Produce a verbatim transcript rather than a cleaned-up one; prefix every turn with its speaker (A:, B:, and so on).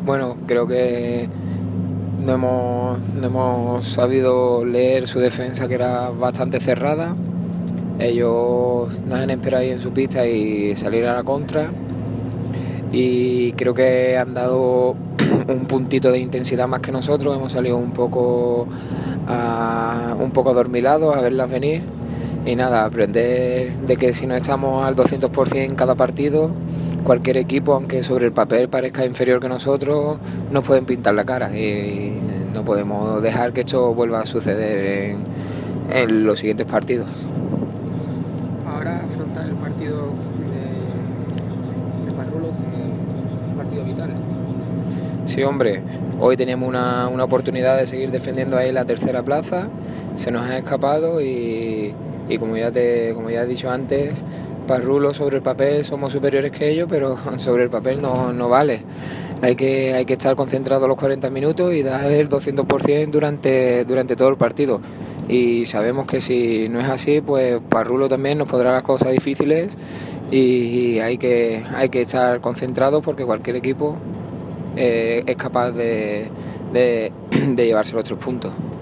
A: Bueno, creo que no hemos, no hemos sabido leer su defensa, que era bastante cerrada. Ellos nos han esperado ahí en su pista y salir a la contra. Y creo que han dado un puntito de intensidad más que nosotros. Hemos salido un poco, a, un poco adormilados a verlas venir. Y nada, aprender de que si no estamos al doscientos por ciento en cada partido, cualquier equipo, aunque sobre el papel parezca inferior que nosotros, nos pueden pintar la cara. Y no podemos dejar que esto vuelva a suceder en, en los siguientes partidos.
B: Ahora afrontar el partido de, de Parrulo como un partido vital.
A: Sí, hombre, hoy teníamos una, una oportunidad de seguir defendiendo ahí la tercera plaza, se nos ha escapado y, y como, ya te, como ya he dicho antes, Parrulo sobre el papel somos superiores que ellos, pero sobre el papel no, no vale. Hay que, hay que estar concentrado los cuarenta minutos y dar el doscientos por ciento durante, durante todo el partido. Y sabemos que si no es así, pues Parrulo también nos pondrá las cosas difíciles y, y hay, que, hay que estar concentrados porque cualquier equipo eh, es capaz de, de, de llevarse los tres puntos.